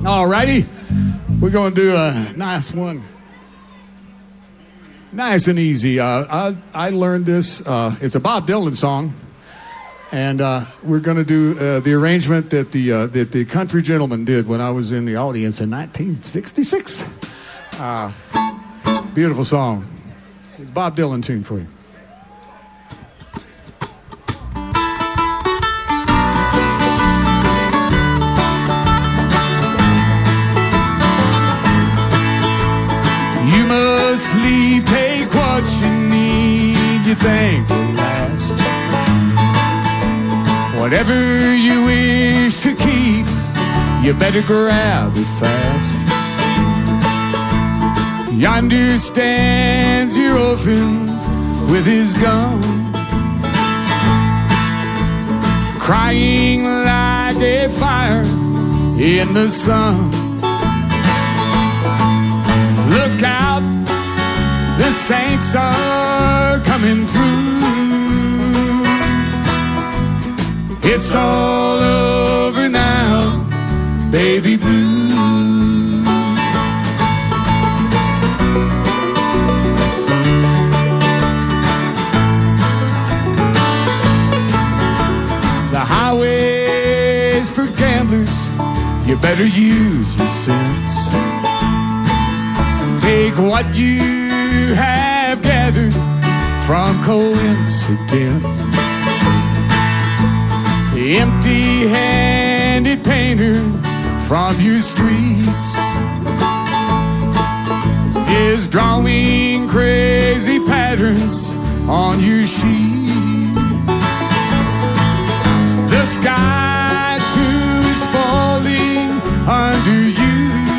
All righty. We're going to do a nice one. Nice and easy. I learned this. It's a Bob Dylan song. And we're going to do the arrangement that the Country Gentleman did when I was in the audience in 1966. Beautiful song. It's a Bob Dylan tune for you. You must leave, take what you need, you think will last. Whatever you wish to keep, you better grab it fast. Yonder stands your orphan with his gun, crying like a fire in the sun. Look out, the saints are coming through. It's all over now, baby blue. The highway's for gamblers, you better use your sense. Take what you have gathered from coincidence. The empty-handed painter from your streets is drawing crazy patterns on your sheet. The sky too is falling under you.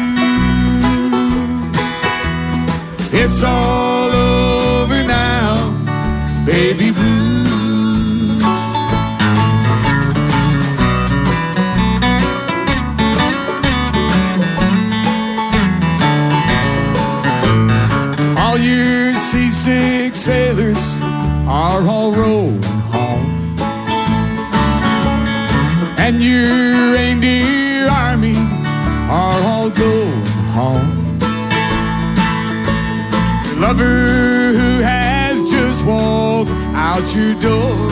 It's all over now, baby blue. All your seasick sailors are all rolling home, and your reindeer armies are all going home. Lover who has just walked out your door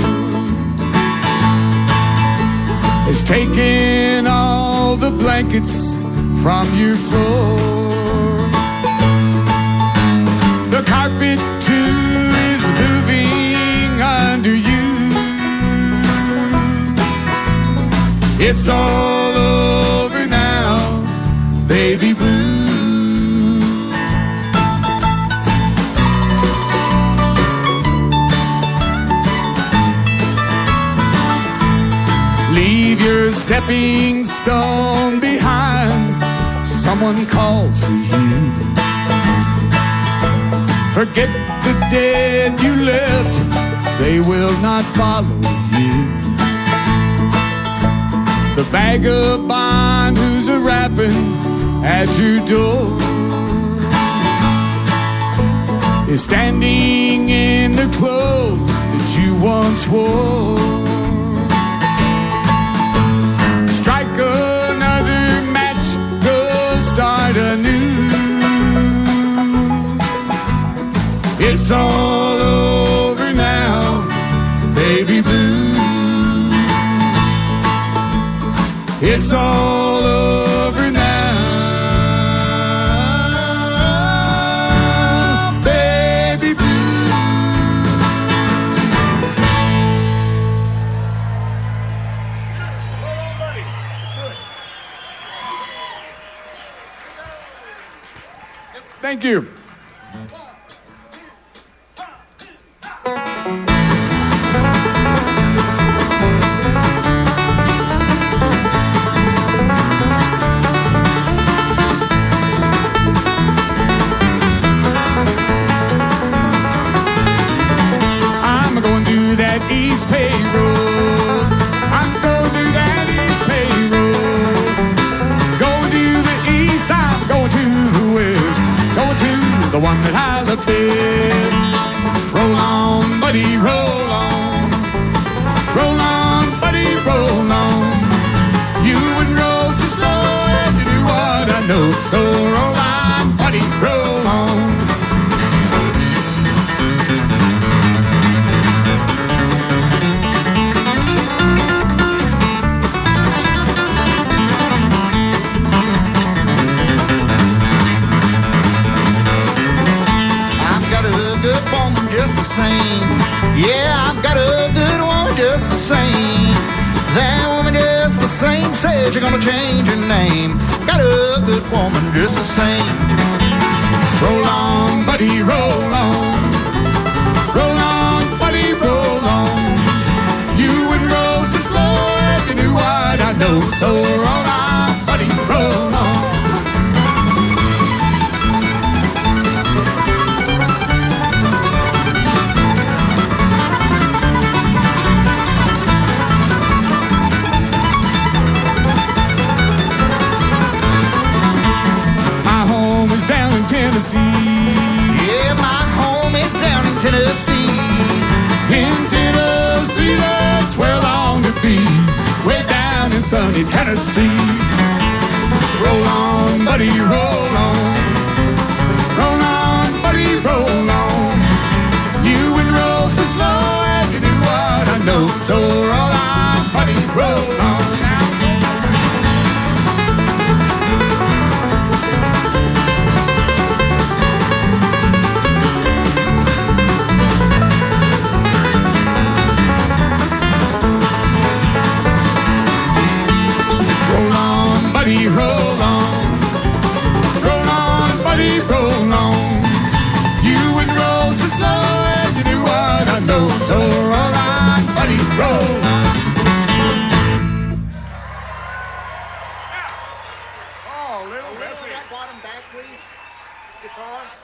is taking all the blankets from your floor. The carpet too is moving under you. It's all over now, baby blue. Leave your stepping stone behind, someone calls for you. Forget the dead you left, they will not follow you. The vagabond who's a-rapping at your door is standing in the clothes that you once wore. Strike another match, go start anew. It's all over now, baby blue. It's all over now, baby blue. Thank you. East Bay Road. I'm going to that East Bay Road. Going to the east, I'm going to the west. Going to the one that I love best. Roll on, buddy, roll on. Roll on, buddy, roll on. You wouldn't roll so slow if you knew what know. So roll on, buddy, roll on. I've got a good woman just the same. Yeah, I've got a good woman just the same. That woman just the same said you're gonna change your name. Got a good woman just the same. Roll on, buddy, roll on. Roll on, buddy, roll on. You wouldn't roll so slow if you knew what I know. So roll on, buddy, roll on. Tennessee. Yeah, my home is down in Tennessee. In Tennessee, that's where I long to be. Way down in sunny Tennessee. Roll on, buddy, roll on. Roll on, buddy, roll on. You wouldn't roll so slow if you knew what I know. So roll on, buddy, roll on. Buddy, roll on. Roll on, buddy, roll on. You wouldn't roll so slow if you knew what I know. So roll on, buddy, roll on. Oh, little that bottom back, please. Guitar.